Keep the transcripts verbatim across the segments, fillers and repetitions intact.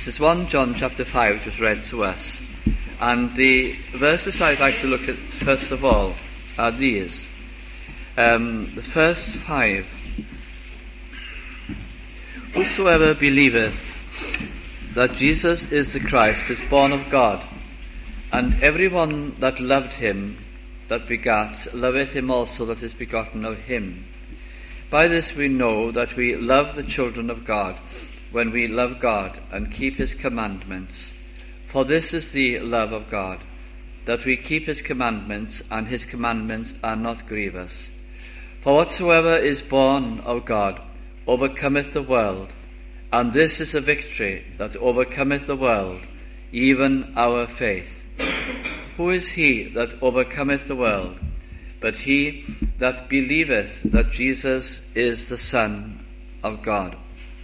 This is First John chapter five, which was read to us. And the verses I'd like to look at first of all are these. Um, the first five. Whosoever believeth that Jesus is the Christ is born of God, and every one that loved him that begat loveth him also that is begotten of him. By this we know that we love the children of God, when we love God and keep his commandments. For this is the love of God, that we keep his commandments, and his commandments are not grievous. For whatsoever is born of God overcometh the world, and this is a victory that overcometh the world, even our faith. Who is he that overcometh the world, but he that believeth that Jesus is the Son of God?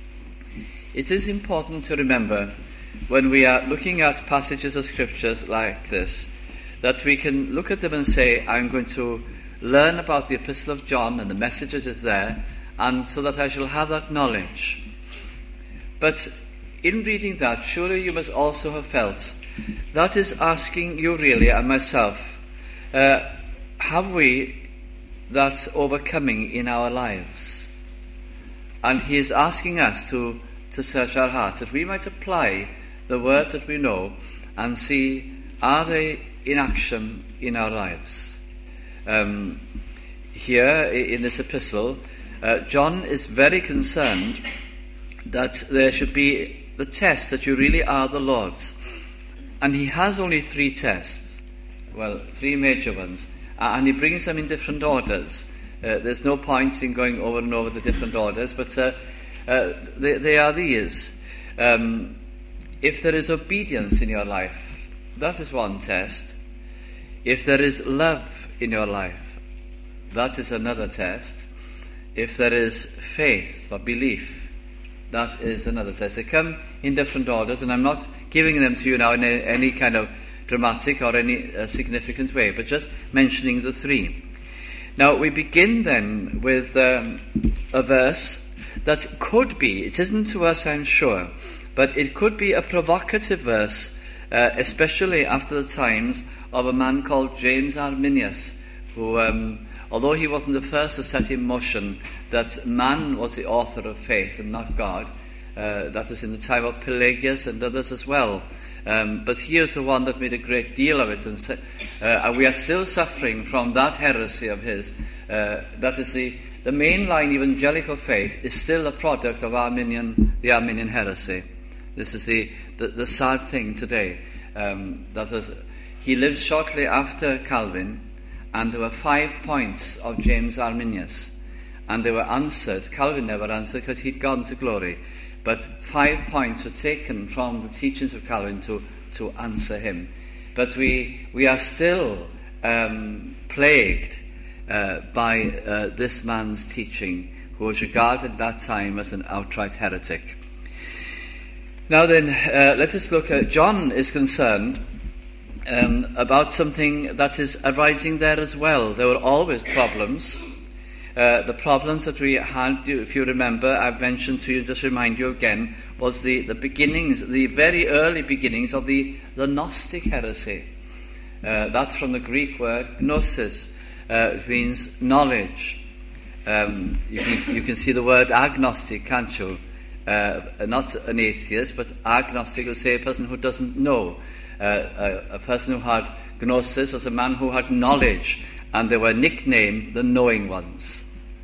It is important to remember, when we are looking at passages of scriptures like this, that we can look at them and say, I'm going to learn about the Epistle of John and the message that is there, and so that I shall have that knowledge. But in reading that, surely you must also have felt that is asking you really, and myself, uh, have we that overcoming in our lives? And he is asking us to to search our hearts, that we might apply the words that we know and see, are they in action in our lives? Um, here in this epistle, uh, John is very concerned that there should be the test that you really are the Lord's. And he has only three tests, well, three major ones, and he brings them in different orders. Uh, there's no point in going over and over the different orders, but uh, Uh, they, they are these. Um, if there is obedience in your life, that is one test. If there is love in your life, that is another test. If there is faith or belief, that is another test. They come in different orders, and I'm not giving them to you now in a, any kind of dramatic or any uh, significant way, but just mentioning the three. Now, we begin then with um, a verse that could be, it isn't to us I'm sure, but it could be a provocative verse, uh, especially after the times of a man called James Arminius, who, um, although he wasn't the first to set in motion that man was the author of faith and not God, uh, that is in the time of Pelagius and others as well. Um, but he is the one that made a great deal of it, and, uh, and we are still suffering from that heresy of his. Uh, that is the The mainline evangelical faith is still a product of Arminian, the Arminian heresy. This is the, the, the sad thing today. Um, that is, he lived shortly after Calvin, and there were five points of James Arminius, and they were answered. Calvin never answered because he'd gone to glory, but five points were taken from the teachings of Calvin to, to answer him. But we, we are still um, plagued Uh, by uh, this man's teaching, who was regarded at that time as an outright heretic. Now then, uh, let us look at, John is concerned um, about something that is arising there as well. There were always problems. Uh, the problems that we had, if you remember, I've mentioned to you, just remind you again, was the, the beginnings, the very early beginnings of the, the Gnostic heresy. Uh, that's from the Greek word gnosis. Uh, it means knowledge. Um, you, can, you can see the word agnostic, can't you? Uh, not an atheist, but agnostic would say a person who doesn't know. Uh, a, a person who had gnosis was a man who had knowledge, and they were nicknamed the knowing ones.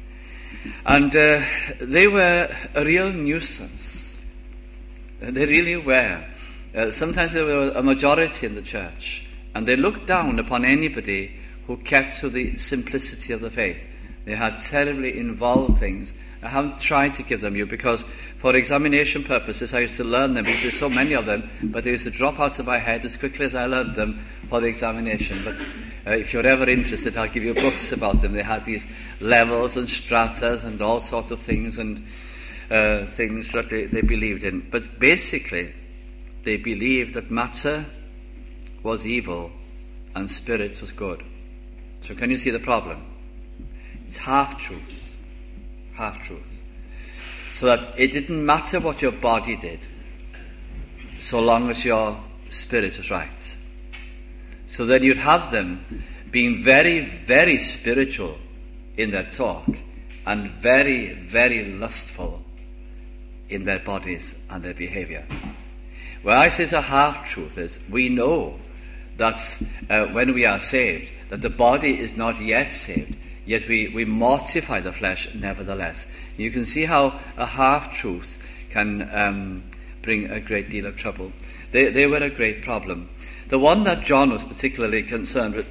And uh, they were a real nuisance. They really were. Uh, sometimes they were a majority in the church, and they looked down upon anybody who kept to the simplicity of the faith. They had terribly involved things. I haven't tried to give them you because for examination purposes I used to learn them because there's so many of them, but they used to drop out of my head as quickly as I learned them for the examination. But uh, if you're ever interested, I'll give you books about them. They had these levels and stratas and all sorts of things and uh, things that they, they believed in. But basically, they believed that matter was evil and spirit was good. So can you see the problem? It's half-truth. Half-truth. So that it didn't matter what your body did. so long as your spirit is right. So then you'd have them being very, very spiritual in their talk and very, very lustful in their bodies and their behavior. Where I say it's a half-truth is we know that uh, when we are saved, that the body is not yet saved, yet we, we mortify the flesh nevertheless. You can see how a half-truth can um, bring a great deal of trouble. They, they were a great problem. The one that John was particularly concerned with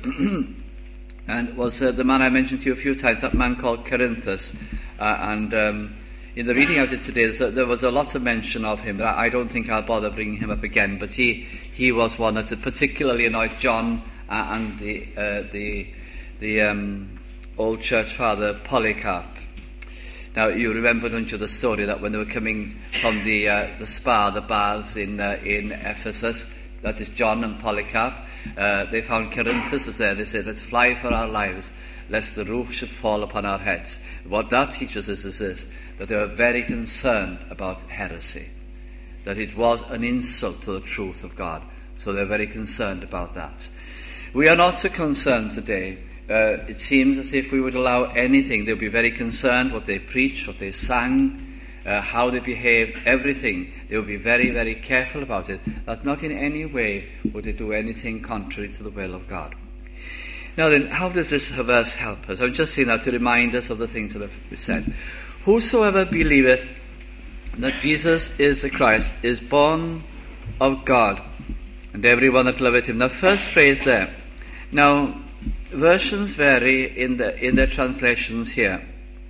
and was uh, the man I mentioned to you a few times, that man called Cerinthus. Uh, and um, in the reading I did today, a, there was a lot of mention of him, but I, I don't think I'll bother bringing him up again. But he, he was one that particularly annoyed John uh, and the uh, the the um, old church father Polycarp. Now you remember, don't you, the story that when they were coming from the uh, the spa, the baths in uh, in Ephesus, that is John and Polycarp, uh, they found Cerinthus was there. They said, "Let's fly for our lives, lest the roof should fall upon our heads." What that teaches us is this, that they were very concerned about heresy, that it was an insult to the truth of God. So they're very concerned about that. We are not so concerned today. Uh, it seems as if we would allow anything. They'll be very concerned what they preached, what they sang, uh, how they behaved, everything. They will be very, very careful about it, that not in any way would they do anything contrary to the will of God. Now then, how does this verse help us? I'm just saying that to remind us of the things that we said. Whosoever believeth that Jesus is the Christ is born of God, and everyone that loveth him. Now, first phrase there. Now, versions vary in the in their translations here.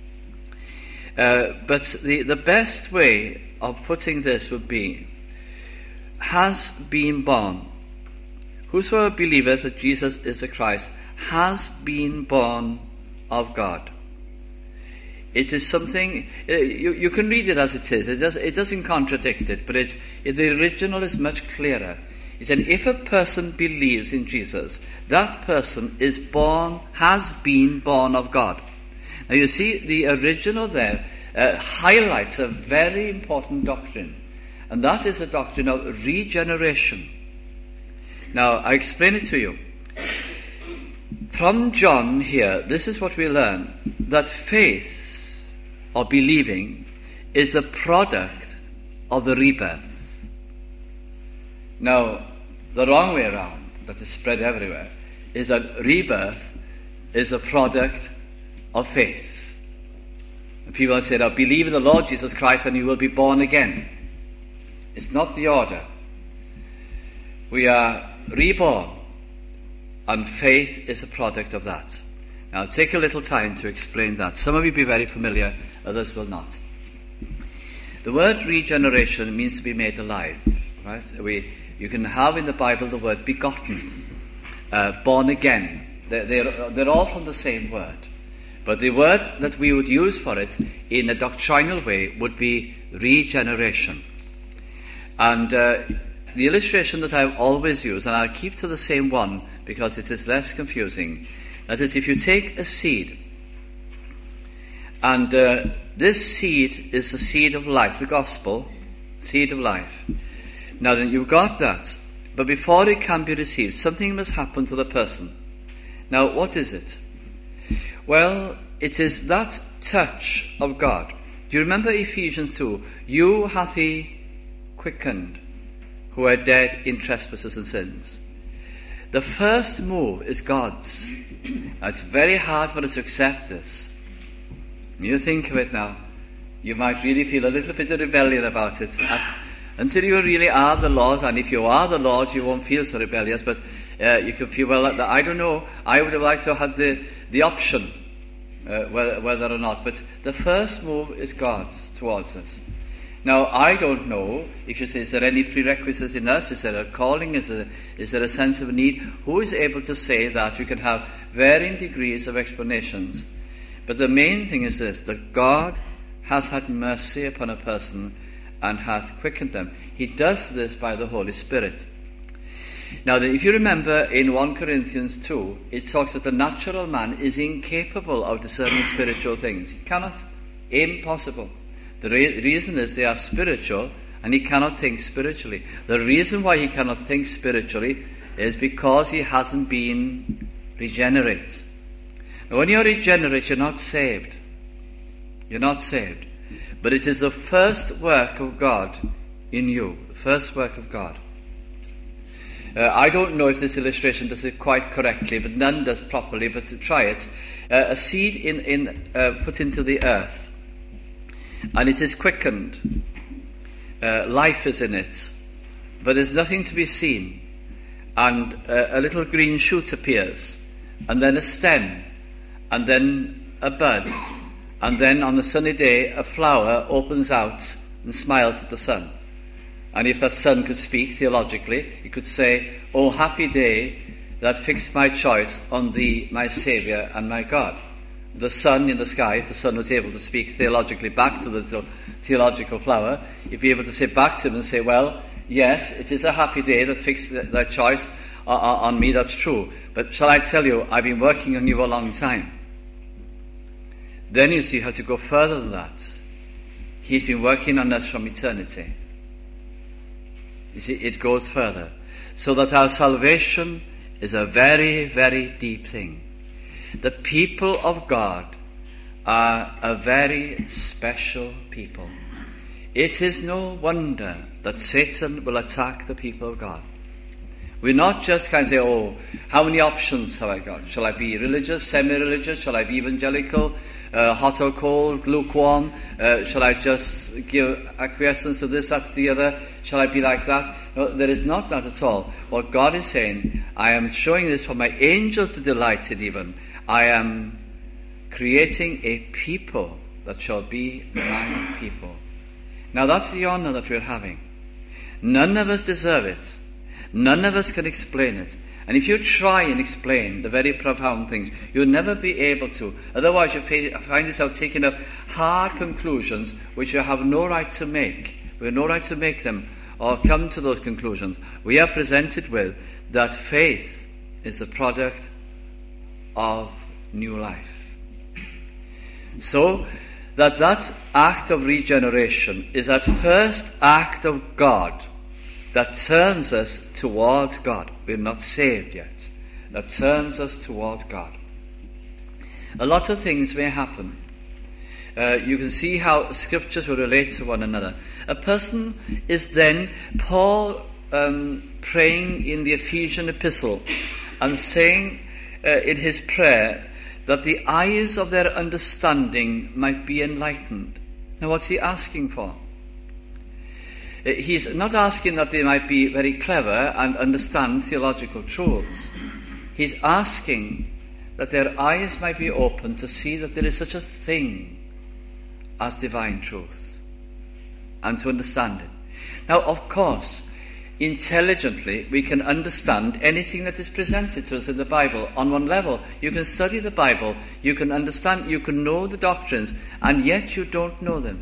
Uh, but the, the best way of putting this would be, has been born. Whosoever believeth that Jesus is the Christ has been born of God. It is something, uh, you, you can read it as it is. It, does, it doesn't contradict it, but it, it, the original is much clearer. It said, if a person believes in Jesus, that person is born, has been born of God. Now you see, the original there uh, highlights a very important doctrine, and that is the doctrine of regeneration. Now, I explain it to you. From John here, this is what we learn, that faith, or believing, is the product of the rebirth. Now, the wrong way around, that is spread everywhere, is that rebirth is a product of faith. And people say, now believe in the Lord Jesus Christ and you will be born again. It's not the order. We are reborn, and faith is a product of that. Now, I'll take a little time to explain that. Some of you will be very familiar, others will not. The word regeneration means to be made alive. Right? We, you can have in the Bible the word begotten, uh, born again. They're, they're, they're all from the same word. But the word that we would use for it in a doctrinal way would be regeneration. And uh, the illustration that I've always used, and I'll keep to the same one because it is less confusing, that is, if you take a seed, and uh, this seed is the seed of life, the gospel, seed of life. Now then, you've got that, but before it can be received, something must happen to the person. Now, what is it? Well, it is that touch of God. Do you remember Ephesians two? You hath he quickened, who are dead in trespasses and sins. The first move is God's. Now, it's very hard for us to accept this. When you think of it now, you might really feel a little bit of rebellion about it. Until you really are the Lord, and if you are the Lord, you won't feel so rebellious, but uh, you can feel, well, I don't know, I would have liked to have had the, the option, uh, whether, whether or not, but the first move is God's towards us. Now, I don't know if you say, is there any prerequisite in us? Is there a calling? Is there, is there a sense of need? Who is able to say that? You can have varying degrees of explanations. But the main thing is this, that God has had mercy upon a person and hath quickened them. He does this by the Holy Spirit. Now, if you remember in First Corinthians two, it talks that the natural man is incapable of discerning spiritual things. He cannot. Impossible. The re- reason is they are spiritual and he cannot think spiritually. The reason why he cannot think spiritually is because he hasn't been regenerate. Now, when you're regenerate, you're not saved. You're not saved. But it is the first work of God in you. The first work of God. Uh, I don't know if this illustration does it quite correctly, but none does properly, but to try it. Uh, a seed in, in uh, put into the earth, and it is quickened. Uh, life is in it, but there's nothing to be seen. And uh, a little green shoot appears, and then a stem, and then a bud, and then on a sunny day a flower opens out and smiles at the sun. And if that sun could speak theologically, it could say, "Oh, happy day that fixed my choice on thee, my Saviour and my God." The sun in the sky, if the sun was able to speak theologically back to the theological flower, you'd be able to say back to him and say, "Well, yes, it is a happy day that fixed thy choice on me, that's true. But shall I tell you, I've been working on you a long time." Then you see how to go further than that. He's been working on us from eternity. You see, it goes further. So that our salvation is a very, very deep thing. The people of God are a very special people. It is no wonder that Satan will attack the people of God. We're not just kind of say, "Oh, how many options have I got? Shall I be religious, semi-religious? Shall I be evangelical, uh, hot or cold, lukewarm? Uh, shall I just give acquiescence to this, that, the other? Shall I be like that?" No, there is not that at all. What God is saying, I am showing this for my angels to delight in even. I am creating a people that shall be my people. Now that's the honor that we're having. None of us deserve it. None of us can explain it. And if you try and explain the very profound things, you'll never be able to. Otherwise you find yourself taking up hard conclusions which you have no right to make. We have no right to make them or come to those conclusions. We are presented with that faith is the product of new life. So that that act of regeneration is that first act of God that turns us towards God. We're not saved yet. That turns us towards God. A lot of things may happen. Uh, you can see how scriptures will relate to one another. A person is then, Paul um, praying in the Ephesian epistle and saying uh, in his prayer that the eyes of their understanding might be enlightened. Now what's he asking for? He's not asking that they might be very clever and understand theological truths. He's asking that their eyes might be opened to see that there is such a thing as divine truth and to understand it. Now, of course, intelligently we can understand anything that is presented to us in the Bible on one level. You can study the Bible, you can understand, you can know the doctrines, and yet you don't know them.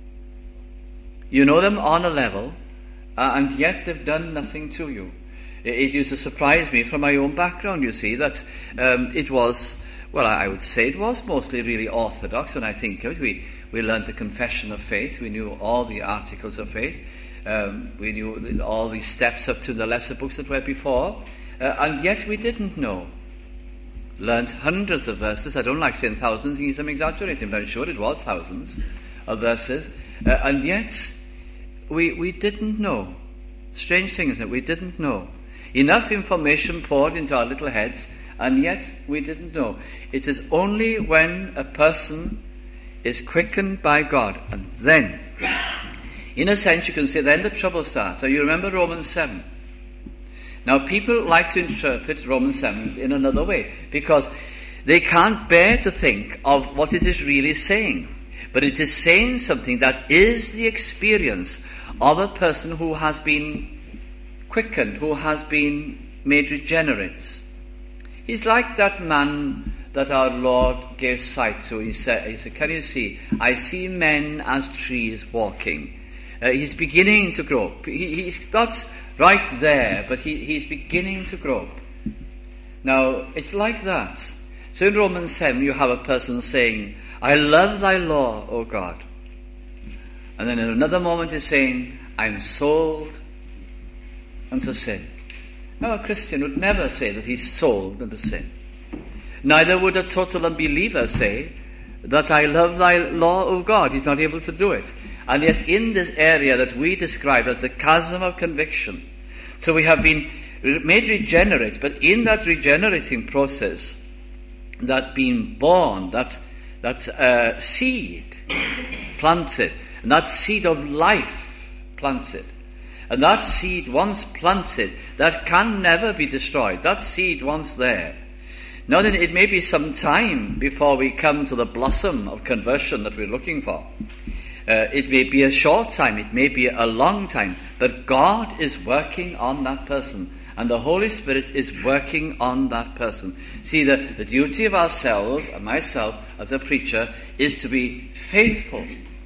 You know them on a level, uh, and yet they've done nothing to you. It, it used to surprise me from my own background, you see, that um, it was, well, I would say it was mostly really orthodox when I think of it. We, we learned the confession of faith, we knew all the articles of faith, um, we knew all the steps up to the lesser books that were before, uh, and yet we didn't know. Learned hundreds of verses. I don't like saying thousands, thinking I'm exaggerating, but I'm sure it was thousands of verses, uh, and yet we we didn't know. Strange thing, isn't it? We didn't know. Enough information poured into our little heads, and yet we didn't know. It is only when a person is quickened by God, and then, in a sense, you can say then the trouble starts. So you remember Romans seven. Now people like to interpret Romans seven in another way, because they can't bear to think of what it is really saying. But it is saying something that is the experience of a person who has been quickened, who has been made regenerate. He's like that man that our Lord gave sight to. He said, he said "Can you see? I see men as trees walking." Uh, he's beginning to grope. He, he's not right there, but he, he's beginning to grope. Now, it's like that. So in Romans seven, you have a person saying, "I love thy law, O God." And then in another moment he's saying, I'm sold unto sin. Now, a Christian would never say that he's sold unto sin. Neither would a total unbeliever say that I love thy law, O God. He's not able to do it. And yet in this area that we describe as the chasm of conviction, so we have been made regenerate, but in that regenerating process, that being born, that, that uh, seed planted, and that seed of life planted, and that seed once planted, that can never be destroyed, that seed once there. Now then, it may be some time before we come to the blossom of conversion that we're looking for. Uh, it may be a short time, it may be a long time, but God is working on that person, and the Holy Spirit is working on that person. See, the, the duty of ourselves, and myself as a preacher, is to be faithful.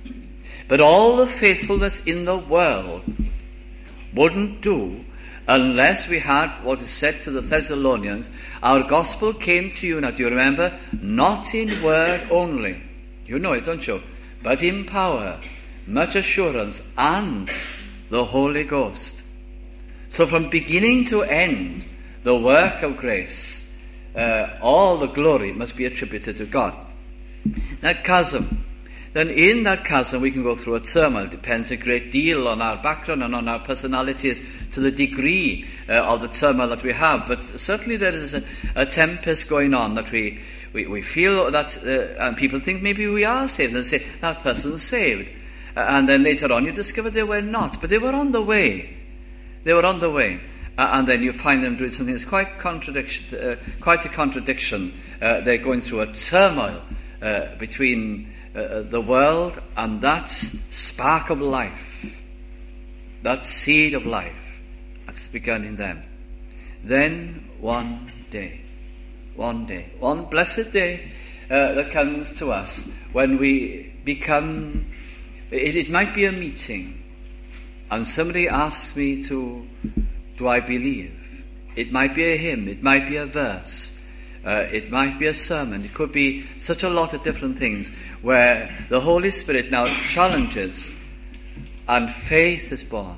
But all the faithfulness in the world wouldn't do unless we had what is said to the Thessalonians, our gospel came to you, now do you remember, not in word only, you know it, don't you, but in power, much assurance, and the Holy Ghost. So from beginning to end, the work of grace, uh, all the glory must be attributed to God. That chasm, then in that chasm we can go through a turmoil. It depends a great deal on our background and on our personalities to the degree uh, of the turmoil that we have. But certainly there is a, a tempest going on that we, we, we feel that, uh, and people think maybe we are saved, and say, that person's saved. Uh, and then later on you discover they were not, but they were on the way. They were on the way. Uh, and then you find them doing something that's quite, contradiction, uh, quite a contradiction. Uh, they're going through a turmoil uh, between Uh, the world and that spark of life, that seed of life that's begun in them. Then one day, one day, one blessed day uh, that comes to us when we become, it, it might be a meeting and somebody asks me to, do I believe? It might be a hymn, it might be a verse, Uh, it might be a sermon. It could be such a lot of different things where the Holy Spirit now challenges and faith is born.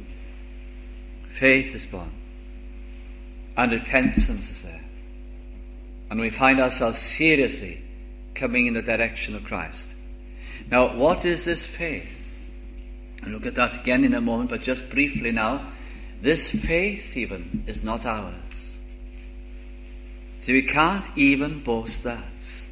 Faith is born. And repentance is there. And we find ourselves seriously coming in the direction of Christ. Now, what is this faith? I'll look at that again in a moment, but just briefly now. This faith even is not ours. So we can't even boast that.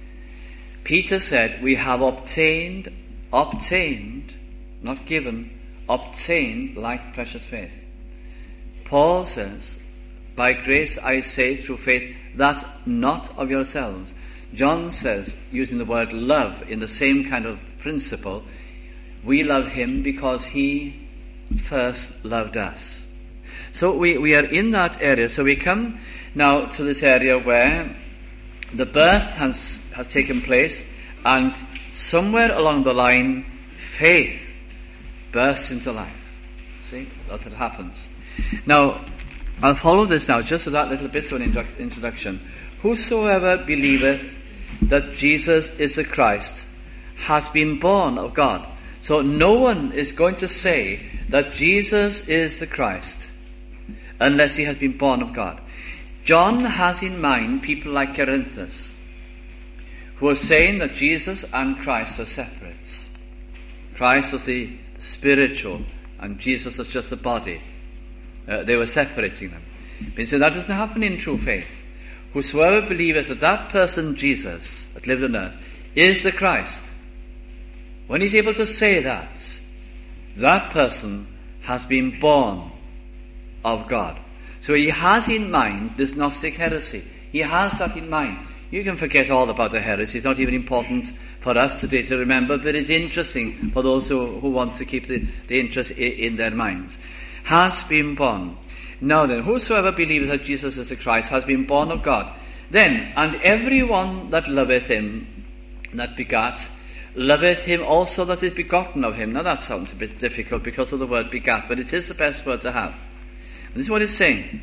Peter said, we have obtained, obtained, not given, obtained like precious faith. Paul says, by grace I say through faith, that not of yourselves. John says, using the word love in the same kind of principle, we love him because he first loved us. So we, we are in that area. So we come now to this area where the birth has, has taken place, and somewhere along the line, faith bursts into life. See, that's what happens. Now, I'll follow this now, just with that little bit of an introduction. Whosoever believeth that Jesus is the Christ has been born of God. So no one is going to say that Jesus is the Christ unless he has been born of God. John has in mind people like Cerinthus, who are saying that Jesus and Christ were separate. Christ was the spiritual, and Jesus was just the body. Uh, they were separating them. But he said that doesn't happen in true faith. Whosoever believeth that that person, Jesus, that lived on earth, is the Christ, when he's able to say that, that person has been born of God. So he has in mind this Gnostic heresy. He has that in mind. You can forget all about the heresy. It's not even important for us today to remember, but it's interesting for those who, who want to keep the, the interest in, in their minds. Has been born. Now then, whosoever believeth that Jesus is the Christ has been born of God. Then, and every one that loveth him, that begat, loveth him also that is begotten of him. Now that sounds a bit difficult because of the word begat, but it is the best word to have. And this is what it's saying.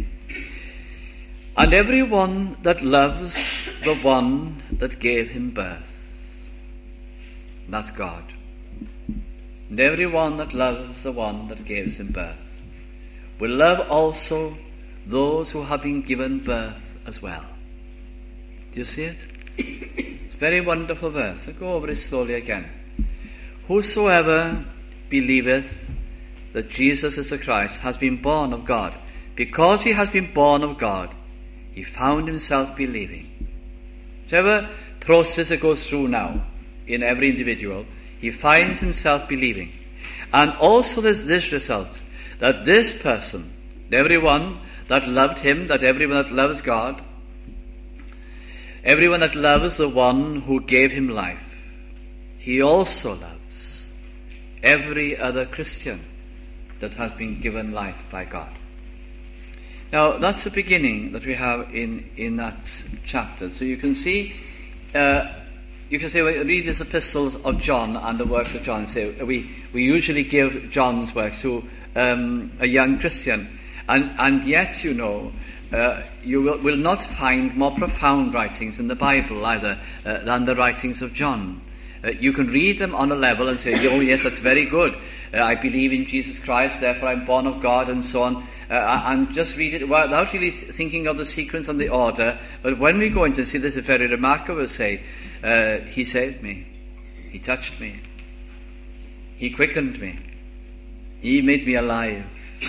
And every one that loves the one that gave him birth. That's God. And every one that loves the one that gives him birth will love also those who have been given birth as well. Do you see it? It's a very wonderful verse. I'll go over it slowly again. Whosoever believeth that Jesus is the Christ has been born of God. Because he has been born of God, he found himself believing. Whichever process it goes through now in every individual, he finds himself believing. And also there's this result, that this person, everyone that loved him, that everyone that loves God, everyone that loves the one who gave him life, he also loves every other Christian that has been given life by God. Now, that's the beginning that we have in, in that chapter. So you can see, uh, you can say, well, read these epistles of John and the works of John. So we, we usually give John's works to um, a young Christian. And, and yet, you know, uh, you will, will not find more profound writings in the Bible either uh, than the writings of John. Uh, you can read them on a level and say, oh yes, that's very good. Uh, I believe in Jesus Christ, therefore I'm born of God, and so on. Uh, and just read it without really th- thinking of the sequence and the order. But when we go into see this, it's very remarkable. Say, uh, he saved me, he touched me, he quickened me, he made me alive,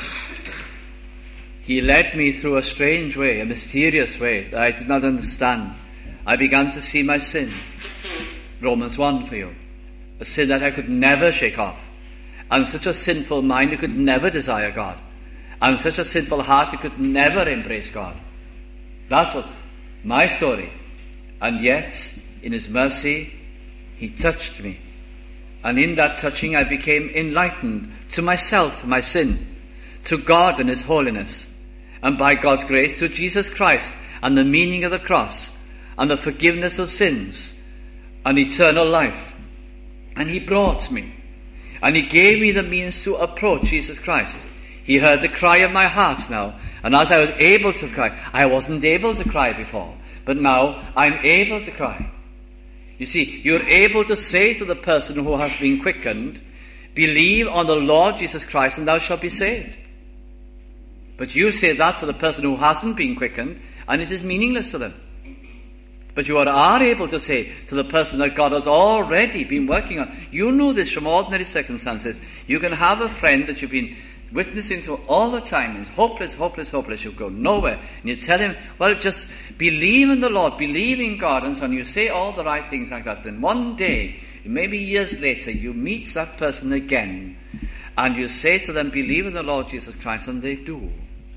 he led me through a strange way, a mysterious way that I did not understand. I began to see my sin. Romans one for you. A sin that I could never shake off. And such a sinful mind, it could never desire God. And such a sinful heart, it could never embrace God. That was my story. And yet, in his mercy, he touched me. And in that touching, I became enlightened to myself, my sin, to God and his holiness, and by God's grace to Jesus Christ and the meaning of the cross and the forgiveness of sins and eternal life. And he brought me, and he gave me the means to approach Jesus Christ. He heard the cry of my heart now, and as I was able to cry, I wasn't able to cry before, but now I'm able to cry. You see, you're able to say to the person who has been quickened, believe on the Lord Jesus Christ and thou shalt be saved. But you say that to the person who hasn't been quickened, and it is meaningless to them. But you are, are able to say to the person that God has already been working on. You know this from ordinary circumstances. You can have a friend that you've been witnessing to all the time. It's hopeless, hopeless, hopeless. You go nowhere. And you tell him, well, just believe in the Lord, believe in God, and so on. You say all the right things like that. Then one day, maybe years later, you meet that person again, and you say to them, believe in the Lord Jesus Christ, and they do.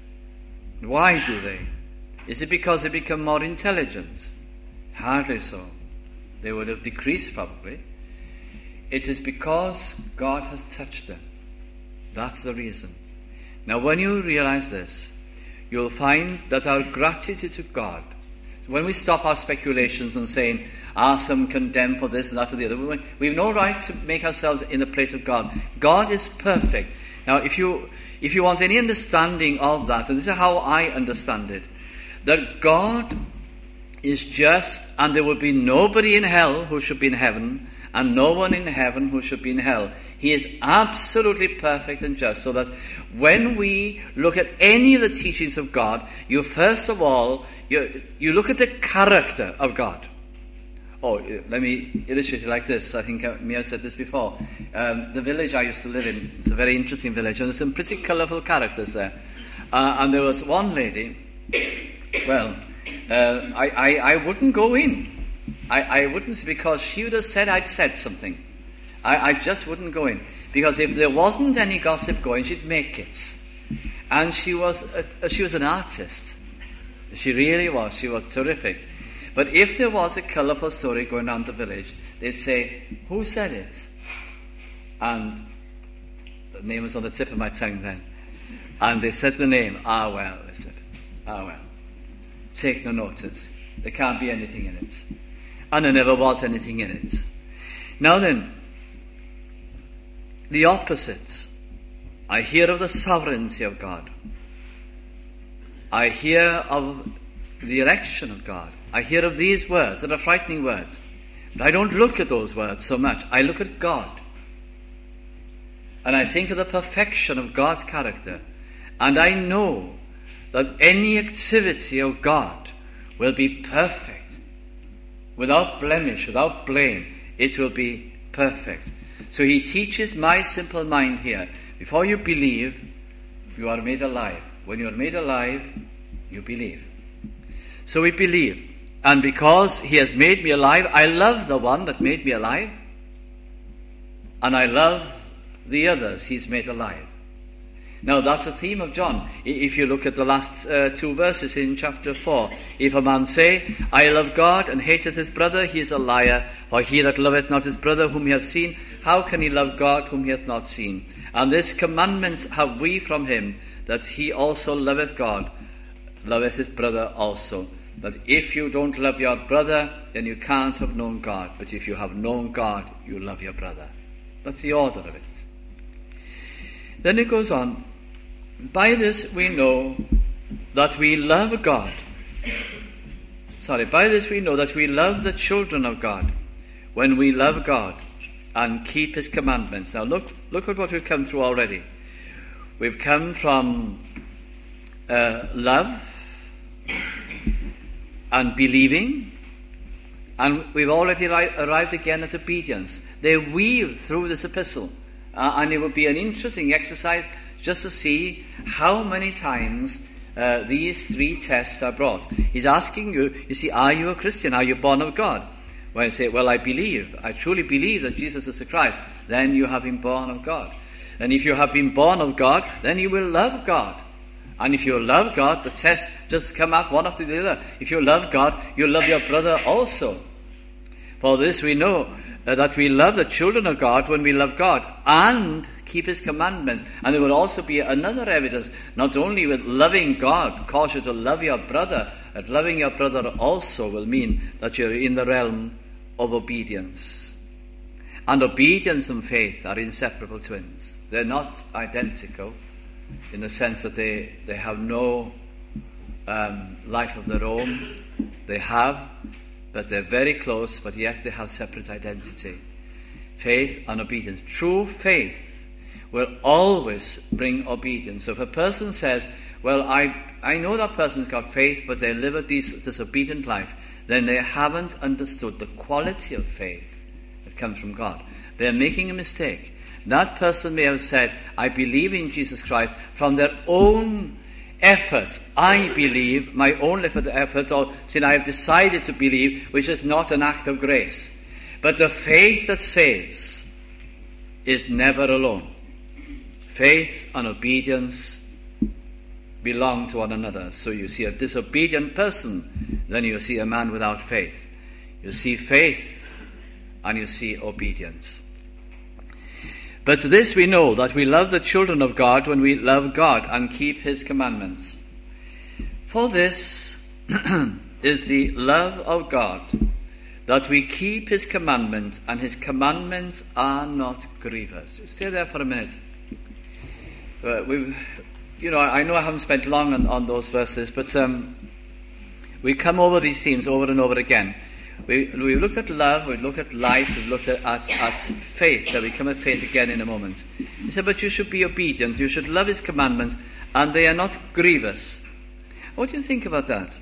Why do they? Is it because they become more intelligent? Hardly so. They would have decreased probably. It is because God has touched them. That's the reason. Now when you realize this, you'll find that our gratitude to God, when we stop our speculations and saying, are some condemned for this and that or the other, we have no right to make ourselves in the place of God. God is perfect. Now if you if you want any understanding of that, and this is how I understand it, that God is just, and there will be nobody in hell who should be in heaven, and no one in heaven who should be in hell. He is absolutely perfect and just, so that when we look at any of the teachings of God, you first of all, you, you look at the character of God. Oh, let me illustrate it like this. I think I may have said this before. Um, the village I used to live in, it's a very interesting village, and there's some pretty colourful characters there. Uh, and there was one lady, well, uh, I, I, I wouldn't go in. I, I wouldn't, because she would have said I'd said something. I, I just wouldn't go in. Because if there wasn't any gossip going, she'd make it. And she was a, she was an artist. She really was. She was terrific. But if there was a colourful story going around the village, they'd say, who said it? And the name was on the tip of my tongue then. And they said the name. Ah, well, they said. Ah, well. Take no notice. There can't be anything in it. And there never was anything in it. Now then, the opposite. I hear of the sovereignty of God. I hear of the election of God. I hear of these words that are frightening words. But I don't look at those words so much. I look at God. and I think of the perfection of God's character, and I know that any activity of God will be perfect, without blemish, without blame. It will be perfect. So he teaches my simple mind here. Before you believe, you are made alive. When you are made alive, you believe. So we believe. And because he has made me alive, I love the one that made me alive. And I love the others he's made alive. Now that's the theme of John. If you look at the last uh, two verses in chapter four. If a man say, I love God, and hateth his brother, he is a liar. For he that loveth not his brother whom he hath seen, how can he love God whom he hath not seen? And this commandment have we from him, that he also loveth God, loveth his brother also. That if you don't love your brother, then you can't have known God. But if you have known God, you love your brother. That's the order of it. Then it goes on. By this we know that we love God. Sorry, by this we know that we love the children of God, when we love God and keep his commandments. Now look, look at what we've come through already. We've come from uh, love and believing, and we've already arri- arrived again at obedience. They weave through this epistle, uh, and it would be an interesting exercise just to see how many times uh, these three tests are brought. He's asking you, you see, are you a Christian? Are you born of God? When you say, well, I believe, I truly believe that Jesus is the Christ, then you have been born of God. And if you have been born of God, then you will love God. And if you love God, the tests just come up one after the other. If you love God, you love your brother also. For this we know uh, that we love the children of God when we love God and keep his commandments. And there will also be another evidence, not only with loving God cause you to love your brother, but loving your brother also will mean that you're in the realm of obedience. And obedience and faith are inseparable twins. They're not identical in the sense that they, they have no um, life of their own. They have, but they're very close, but yet they have separate identity. Faith and obedience. True faith will always bring obedience. So if a person says, well, I, I know that person's got faith, but they live a dis- disobedient life, then they haven't understood the quality of faith that comes from God. They're making a mistake. That person may have said, I believe in Jesus Christ from their own efforts. I believe, my own efforts, or saying I have decided to believe, which is not an act of grace. But the faith that saves is never alone. Faith and obedience belong to one another. So you see a disobedient person, then you see a man without faith. You see faith and you see obedience. But this we know, that we love the children of God when we love God and keep his commandments. For this is the love of God, that we keep his commandments, and his commandments are not grievous. Stay there for a minute. Uh, we've, you know, I know I haven't spent long on, on those verses, but um, we come over these themes over and over again. We, we looked at love, we looked at life, we looked at, at, at faith. That we come at faith again in a moment. He said, but you should be obedient, you should love his commandments, and they are not grievous. What do you think about that?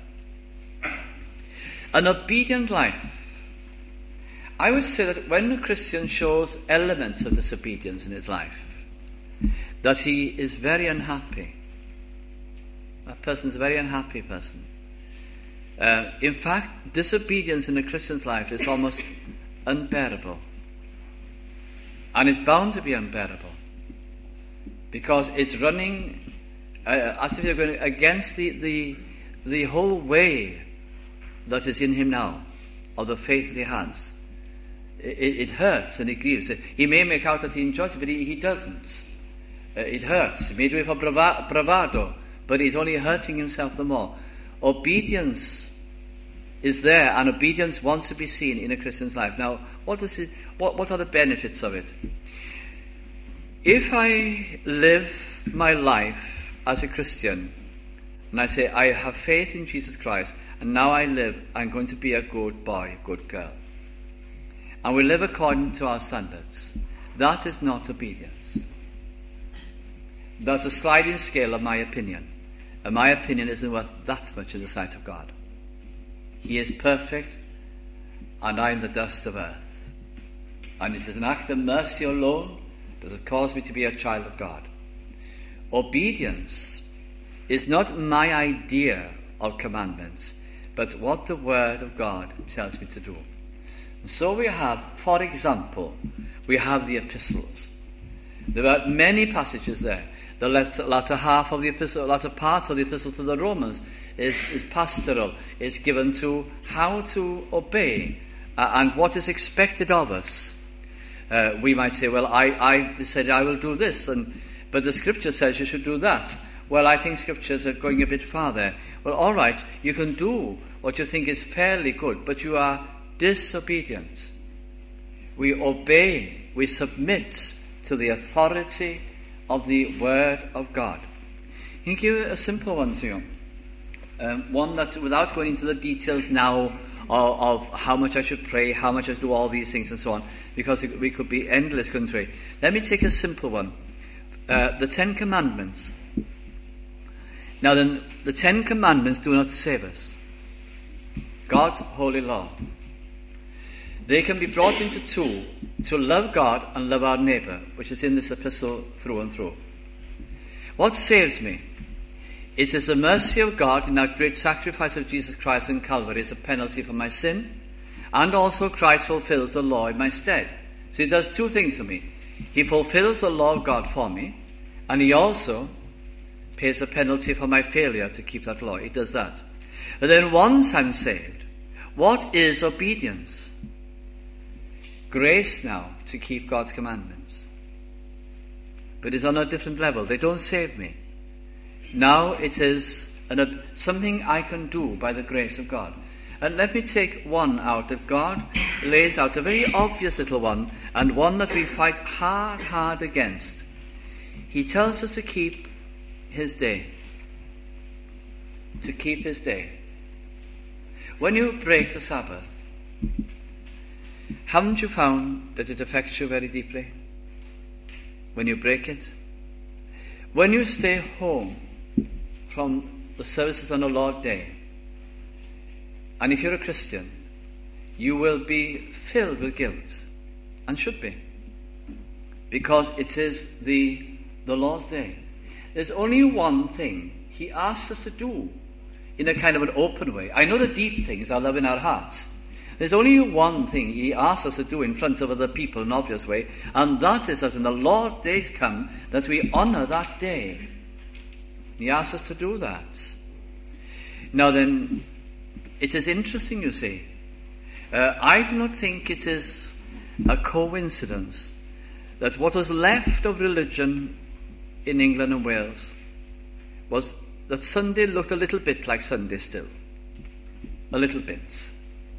An obedient life. I would say that when a Christian shows elements of disobedience in his life, that he is very unhappy. That person is a very unhappy person. Uh, in fact, disobedience in a Christian's life is almost unbearable. And it's bound to be unbearable. Because it's running uh, as if you're going against the, the, the whole way that is in him now, of the faith that he has. It, it hurts and it grieves. He may make out that he enjoys it, but he, he doesn't. Uh, it hurts. He may do it for brava- bravado, but he's only hurting himself the more. Obedience is there, and obedience wants to be seen in a Christian's life. Now, what is it? What, what are the benefits of it? If I live my life as a Christian, and I say, I have faith in Jesus Christ, and now I live, I'm going to be a good boy, good girl, and we live according to our standards, that is not obedience. That's a sliding scale of my opinion. And my opinion isn't worth that much in the sight of God. He is perfect, and I am the dust of earth. And it is an act of mercy alone that has caused me to be a child of God. Obedience is not my idea of commandments, but what the Word of God tells me to do. And so we have, for example, we have the epistles. There are many passages there. The latter, latter half of the epistle, latter part of the epistle to the Romans is, is pastoral. It's given to how to obey uh, and what is expected of us. Uh, we might say, well, I, I said I will do this, and but the Scripture says you should do that. Well, I think Scriptures are going a bit farther. Well, all right, you can do what you think is fairly good, but you are disobedient. We obey, we submit to the authority of the Word of God. I can give a simple one to you. Um, one that, without going into the details now of, of how much I should pray, how much I should do all these things and so on, because it, we could be endless, couldn't we? Let me take a simple one. Uh, the Ten Commandments. Now then, the Ten Commandments do not save us. God's holy law. They can be brought into two, to love God and love our neighbour, which is in this epistle through and through. What saves me? It is the mercy of God in that great sacrifice of Jesus Christ in Calvary as a penalty for my sin, and also Christ fulfills the law in my stead. So he does two things for me. He fulfills the law of God for me, and he also pays a penalty for my failure to keep that law. He does that. But then once I'm saved, what is obedience? Grace now to keep God's commandments. But it's on a different level. They don't save me. Now it is an, something I can do by the grace of God. And let me take one out that God lays out, a very obvious little one, and one that we fight hard, hard against. He tells us to keep his day. To keep his day. When you break the Sabbath, haven't you found that it affects you very deeply? When you break it? When you stay home from the services on the Lord's Day, and if you're a Christian, you will be filled with guilt, and should be, because it is the, the Lord's Day. There's only one thing he asks us to do in a kind of an open way. I know the deep things are love in our hearts. There's only one thing he asks us to do in front of other people in an obvious way, and that is that when the Lord's Day come, that we honour that day. He asks us to do that. Now then, it is interesting, you see. Uh, I do not think it is a coincidence that what was left of religion in England and Wales was that Sunday looked a little bit like Sunday still. A little bit.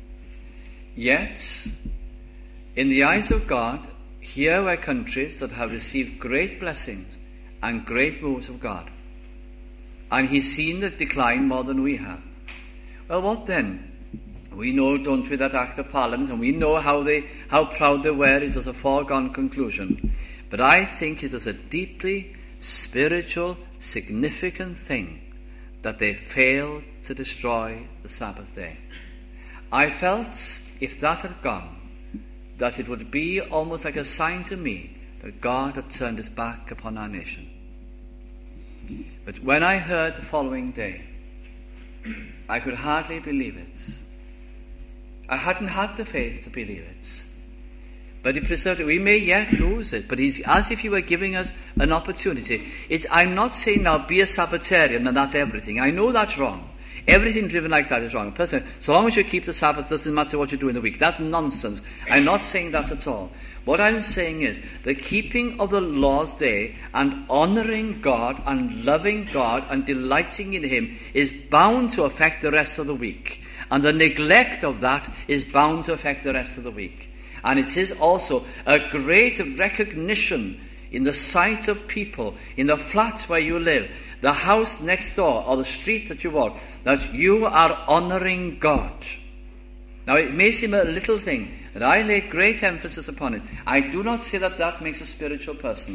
Yet, in the eyes of God, here were countries that have received great blessings and great moves of God. And he's seen the decline more than we have. Well, what then? We know, don't we, that Act of Parliament, and we know how they, how proud they were. It was a foregone conclusion. But I think it was a deeply spiritual, significant thing that they failed to destroy the Sabbath day. I felt, if that had gone, that it would be almost like a sign to me that God had turned his back upon our nation. But when I heard the following day, I could hardly believe it. I hadn't had the faith to believe it. But he preserved it. We may yet lose it, but he's as if he were giving us an opportunity. It's, I'm not saying now be a Sabbatarian and that's everything. I know that's wrong. Everything driven like that is wrong. Personally, so long as you keep the Sabbath, doesn't matter what you do in the week. That's nonsense. I'm not saying that at all. What I'm saying is the keeping of the Lord's Day and honouring God and loving God and delighting in him is bound to affect the rest of the week. And the neglect of that is bound to affect the rest of the week. And it is also a great recognition in the sight of people, in the flat where you live, the house next door, or the street that you walk, that you are honouring God. Now, it may seem a little thing, but I lay great emphasis upon it. I do not say that that makes a spiritual person.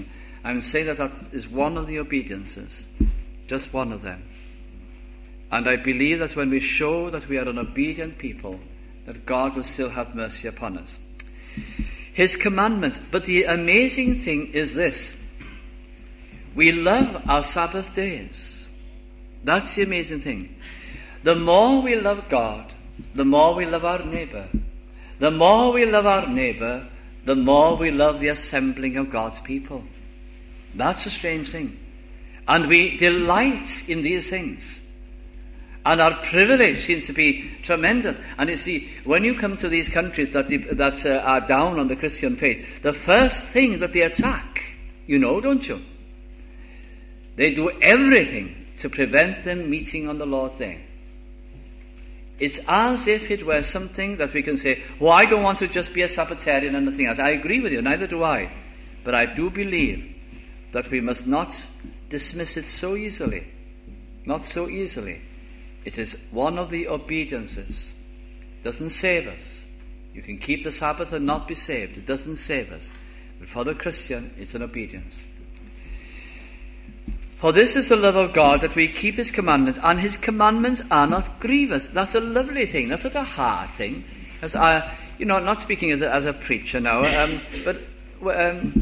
I'm saying that that is one of the obediences, just one of them. And I believe that when we show that we are an obedient people, that God will still have mercy upon us. His commandments. But the amazing thing is this. We love our Sabbath days. That's the amazing thing. The more we love God, the more we love our neighbour. The more we love our neighbour, the more we love the assembling of God's people. That's a strange thing. And we delight in these things. And our privilege seems to be tremendous. And you see, when you come to these countries that, that uh, are down on the Christian faith, the first thing that they attack, you know, don't you? They do everything to prevent them meeting on the Lord's Day. It's as if it were something that we can say, oh, I don't want to just be a Sabbatarian and nothing else. I agree with you, neither do I. But I do believe that we must not dismiss it so easily. Not so easily. It is one of the obediences. It doesn't save us. You can keep the Sabbath and not be saved. It doesn't save us. But for the Christian, it's an obedience. For this is the love of God, that we keep his commandments, and his commandments are not grievous. That's a lovely thing. That's not a hard thing. As I, you know, not speaking as a, as a preacher now, um, but um,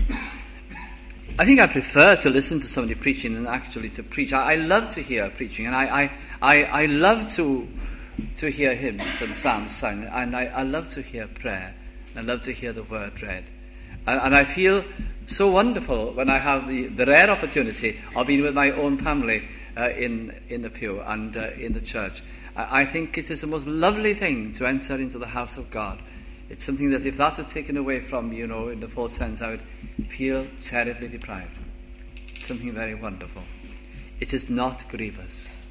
I think I prefer to listen to somebody preaching than actually to preach. I, I love to hear preaching, and I, I, I, I love to to hear hymns and psalms sung, and I, I love to hear prayer, and I love to hear the word read. And, and I feel so wonderful when I have the, the rare opportunity of being with my own family uh, in, in the pew and uh, in the church. I, I think it is the most lovely thing to enter into the house of God. It's something that if that was taken away from me, you know, in the full sense, I would feel terribly deprived. It's something very wonderful. It is not grievous.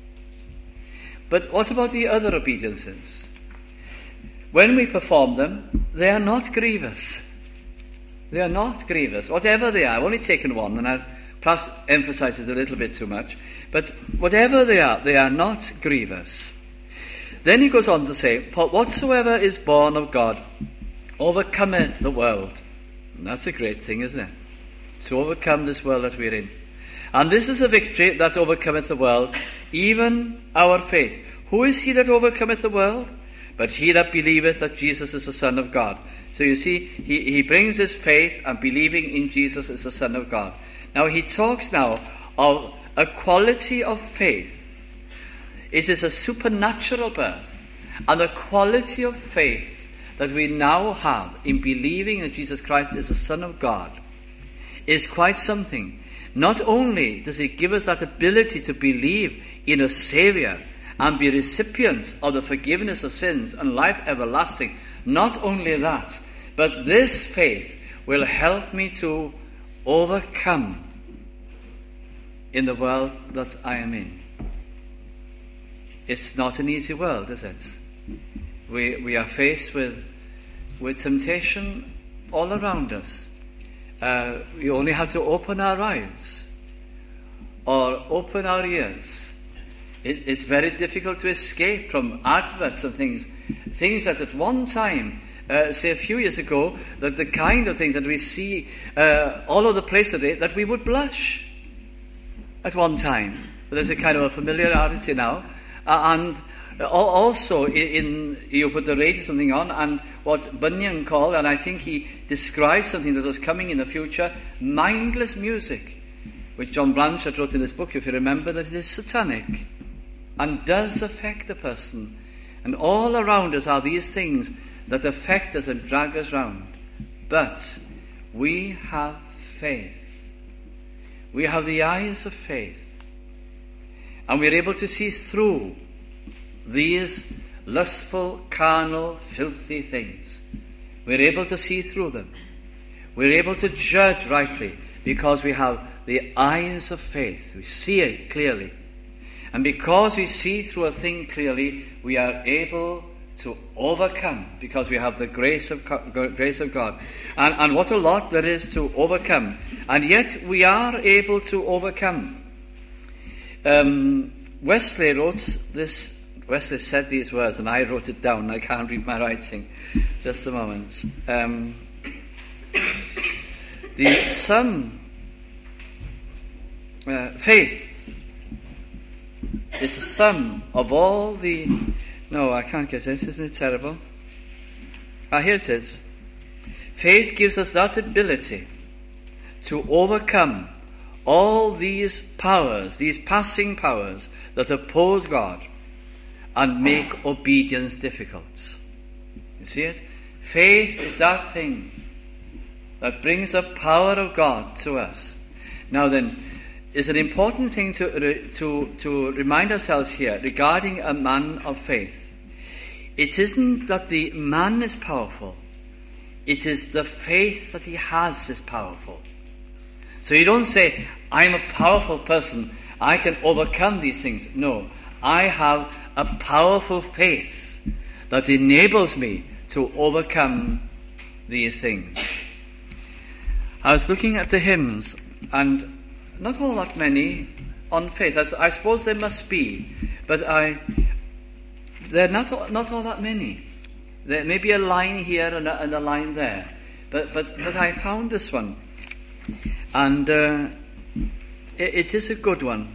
But what about the other obediences? When we perform them, they are not grievous. They are not grievous, whatever they are. I've only taken one, and I've perhaps emphasized it a little bit too much. But whatever they are, they are not grievous. Then he goes on to say, for whatsoever is born of God overcometh the world. And that's a great thing, isn't it? To overcome this world that we're in. And this is the victory that overcometh the world, even our faith. Who is he that overcometh the world? But he that believeth that Jesus is the Son of God. So you see, he, he brings his faith and believing in Jesus as the Son of God. Now he talks now of a quality of faith. It is a supernatural birth. And the quality of faith that we now have in believing that Jesus Christ is the Son of God is quite something. Not only does he give us that ability to believe in a Saviour and be recipients of the forgiveness of sins and life everlasting. Not only that, but this faith will help me to overcome in the world that I am in. It's not an easy world, is it? We we are faced with with temptation all around us. Uh, we only have to open our eyes or open our ears. It, it's very difficult to escape from adverts and things, things that at one time, uh, say a few years ago, that the kind of things that we see uh, all over the place today, that we would blush at one time. But there's a kind of a familiarity now. Uh, and also, in, in you put the radio something on, and what Bunyan called, and I think he described something that was coming in the future, mindless music, which John Blanchard wrote in his book, if you remember, that it is satanic and does affect a person. And all around us are these things that affect us and drag us round. But we have faith. We have the eyes of faith. And we're able to see through these lustful, carnal, filthy things. We're able to see through them. We're able to judge rightly because we have the eyes of faith. We see it clearly. And because we see through a thing clearly, we are able to overcome because we have the grace of grace of God. And, and what a lot there is to overcome. And yet we are able to overcome. Um, Wesley wrote this, Wesley said these words, and I wrote it down. I can't read my writing. Just a moment. Um, the, some uh, faith is the sum of all the... No, I can't get it. Isn't it terrible? Ah, here it is. Faith gives us that ability to overcome all these powers, these passing powers that oppose God and make obedience difficult. You see it? Faith is that thing that brings the power of God to us. Now then, it's an important thing to, to, to remind ourselves here regarding a man of faith. It isn't that the man is powerful. It is the faith that he has is powerful. So you don't say, I'm a powerful person, I can overcome these things. No, I have a powerful faith that enables me to overcome these things. I was looking at the hymns, and not all that many on faith. I suppose there must be, but I there are not all, not all that many. There may be a line here and a, and a line there, but but but I found this one, and uh, it, it is a good one.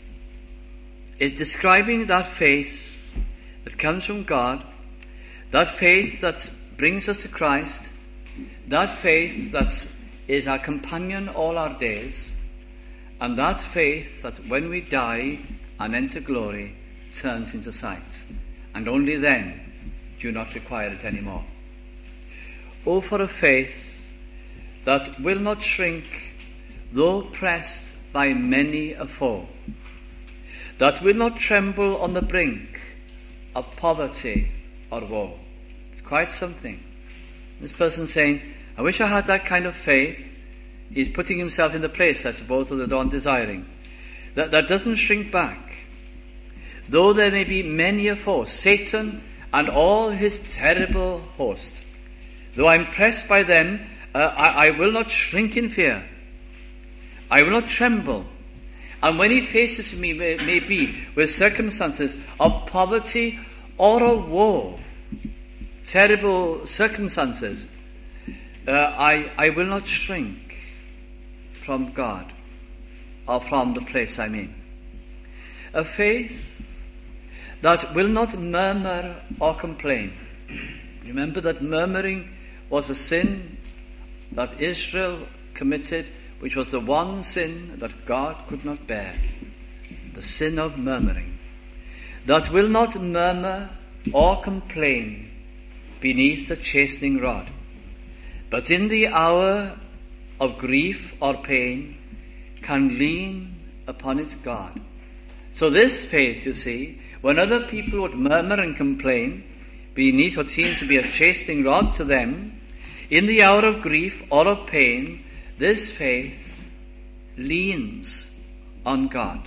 It's describing that faith that comes from God, that faith that brings us to Christ, that faith that is our companion all our days, and that faith that when we die and enter glory turns into sight, and only then do you not require it anymore. Oh, for a faith that will not shrink, though pressed by many a foe, that will not tremble on the brink of poverty or woe. It's quite something. This person saying, I wish I had that kind of faith. He's putting himself in the place, I suppose, of the dawn desiring. That, that doesn't shrink back. Though there may be many a foe, Satan and all his terrible host, though I'm pressed by them, uh, I, I will not shrink in fear. I will not tremble. And when he faces me, may, may be with circumstances of poverty or of woe, terrible circumstances, uh, I, I will not shrink from God or from the place I'm in. A faith that will not murmur or complain. Remember that murmuring was a sin that Israel committed, which was the one sin that God could not bear, the sin of murmuring. That will not murmur or complain beneath the chastening rod, but in the hour of grief or pain can lean upon its God. So this faith, you see, when other people would murmur and complain beneath what seems to be a chastening rod to them, in the hour of grief or of pain, this faith leans on God.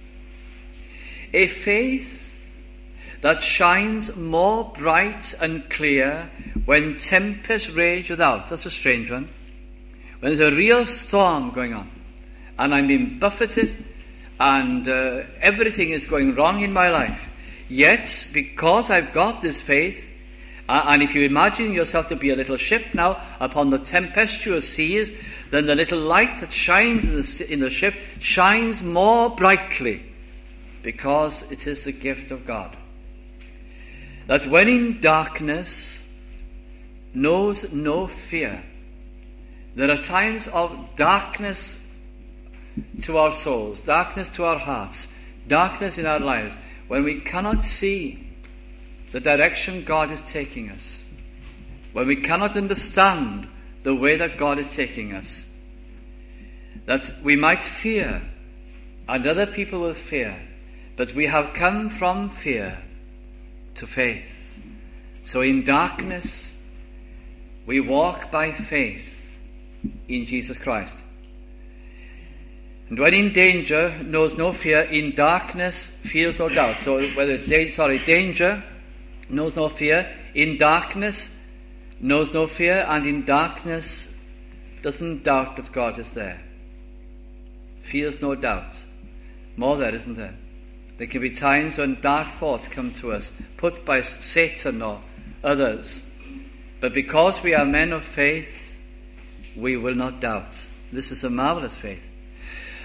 A faith that shines more bright and clear when tempests rage without. That's a strange one. When there's a real storm going on, and I'm being buffeted, and uh, everything is going wrong in my life. Yet, because I've got this faith, uh, and if you imagine yourself to be a little ship now upon the tempestuous seas, then the little light that shines in the, in the ship shines more brightly, because it is the gift of God. That when in darkness knows no fear. There are times of darkness to our souls, darkness to our hearts, darkness in our lives, when we cannot see the direction God is taking us, when we cannot understand the way that God is taking us, that we might fear, and other people will fear, but we have come from fear to faith. So in darkness, we walk by faith in Jesus Christ. And when in danger, knows no fear, in darkness feels no doubt. So whether it's da- sorry, danger, knows no fear, in darkness knows no fear, and in darkness doesn't doubt that God is there. Feels no doubt. More there, isn't there? There can be times when dark thoughts come to us, put by Satan or others. But because we are men of faith, we will not doubt. This is a marvelous faith.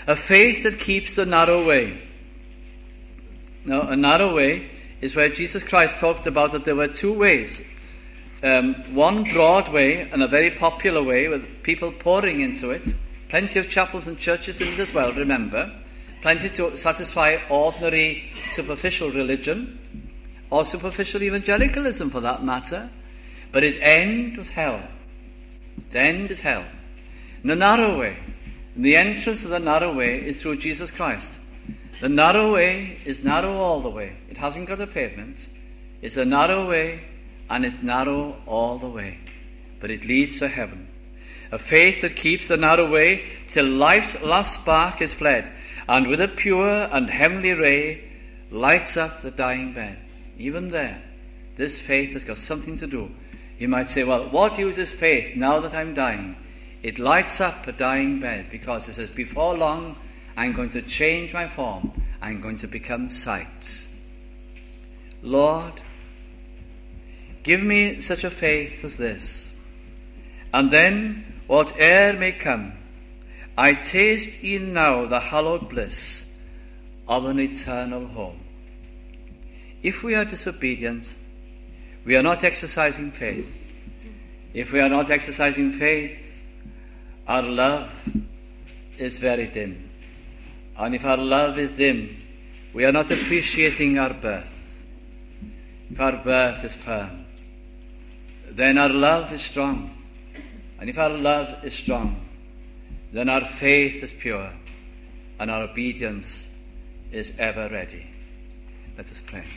A faith that keeps the narrow way. Now, a narrow way is where Jesus Christ talked about that there were two ways. Um, one broad way and a very popular way with people pouring into it. Plenty of chapels and churches in it as well, remember. Plenty to satisfy ordinary superficial religion, or superficial evangelicalism for that matter. But its end was hell. Its end is hell. And the narrow way, the entrance of the narrow way is through Jesus Christ. The narrow way is narrow all the way. It hasn't got a pavement. It's a narrow way, and it's narrow all the way. But it leads to heaven. A faith that keeps the narrow way till life's last spark is fled, and with a pure and heavenly ray lights up the dying bed. Even there, this faith has got something to do. You might say, well, what use is faith now that I'm dying? It lights up a dying bed because it says, before long, I'm going to change my form. I'm going to become sight. Lord, give me such a faith as this. And then, whate'er may come, I taste e'en now the hallowed bliss of an eternal home. If we are disobedient, we are not exercising faith. If we are not exercising faith, our love is very dim. And if our love is dim, we are not appreciating our birth. If our birth is firm, then our love is strong. And if our love is strong, then our faith is pure and our obedience is ever ready. Let us pray.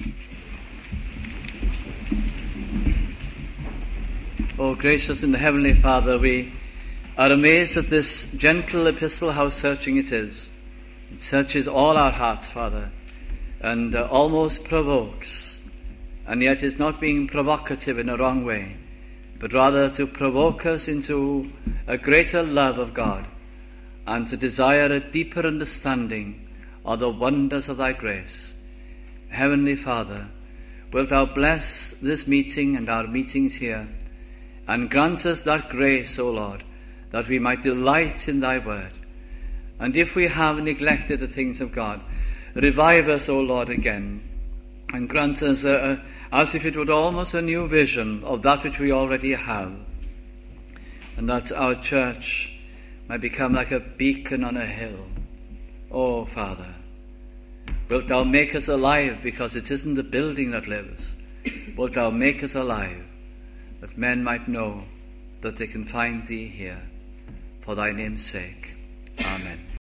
Oh, gracious and Heavenly Father, we are amazed at this gentle epistle, how searching it is. It searches all our hearts, Father, and uh, almost provokes, and yet is not being provocative in a wrong way, but rather to provoke us into a greater love of God and to desire a deeper understanding of the wonders of thy grace. Heavenly Father, wilt thou bless this meeting and our meetings here, and grant us that grace, O Lord, that we might delight in thy word. And if we have neglected the things of God, revive us, O Lord, again, and grant us, a, a, as if it were almost a new vision of that which we already have, and that our church might become like a beacon on a hill. Oh, Father, wilt thou make us alive, because it isn't the building that lives. Wilt thou make us alive, that men might know that they can find thee here, for thy name's sake. Amen.